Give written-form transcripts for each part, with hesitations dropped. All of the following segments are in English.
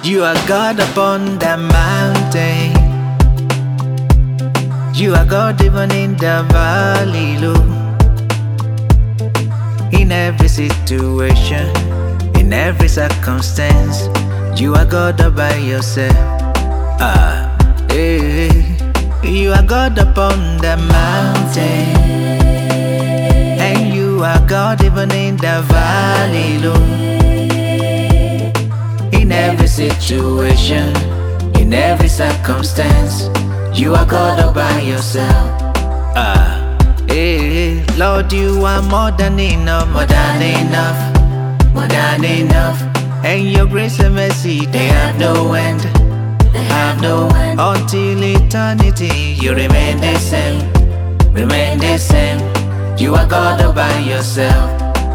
You are God upon the mountain. You are God even in the valley low. In every situation, in every circumstance, you are God all by yourself. You are God upon the mountain, and you are God even in the valley low. In every situation, in every circumstance, you are God all by yourself. Lord, you are more than enough, more than enough, more than enough. And your grace and mercy, they have no end, they have no end. Until eternity, you remain the same, remain the same. You are God all by yourself.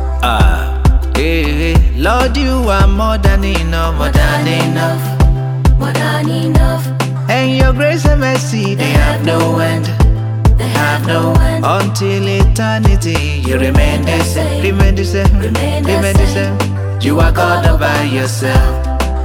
Lord, you are more than enough, more than enough, more than enough. And your grace and mercy, they have no end, they have no end. Until eternity, you remain the same, remain the same, remain the same. You are God all by yourself.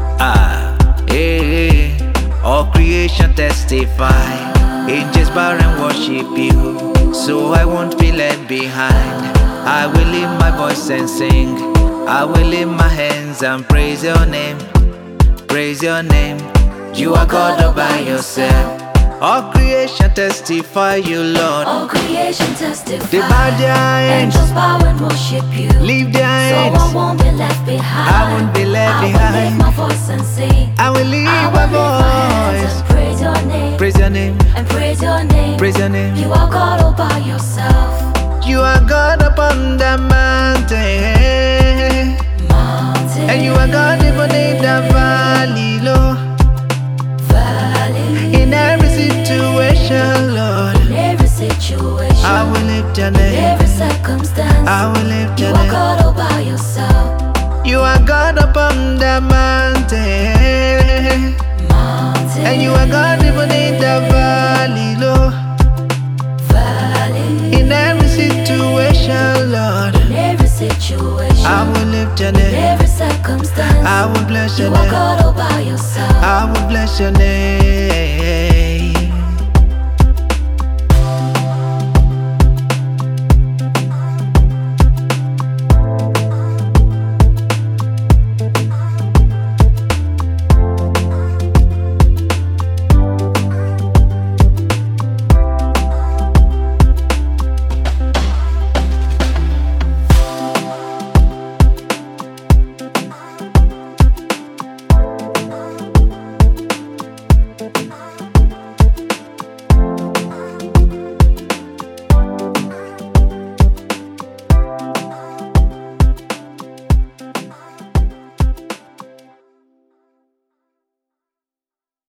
All creation testify, angels bow and worship you, so I won't be left behind. I will lift my voice and sing, I will lift my hands and praise your name, praise your name. You are God all by yourself. All creation testify you, Lord. All creation testify. They bow their heads, angels bow and worship you. Lift their hands, so I won't be left behind. I won't be left behind. I will lift my voice and sing. I will lift I my will lift my hands voice, and praise your name, praise your name, and praise your name. praise your name. You are God all by yourself. You are God upon the mountain, Mountain, and you are God even in the valley low. valley, In every situation, Lord, in every situation, I will lift your in name, every circumstance, I will lift you your are name. God all by yourself. You are God upon the mountain, Mountain, and you are God even in the valley low. valley, In every situation, Lord, in every situation, I will lift your in name, every circumstance, I will bless you your are name, God all by yourself. I will bless your name.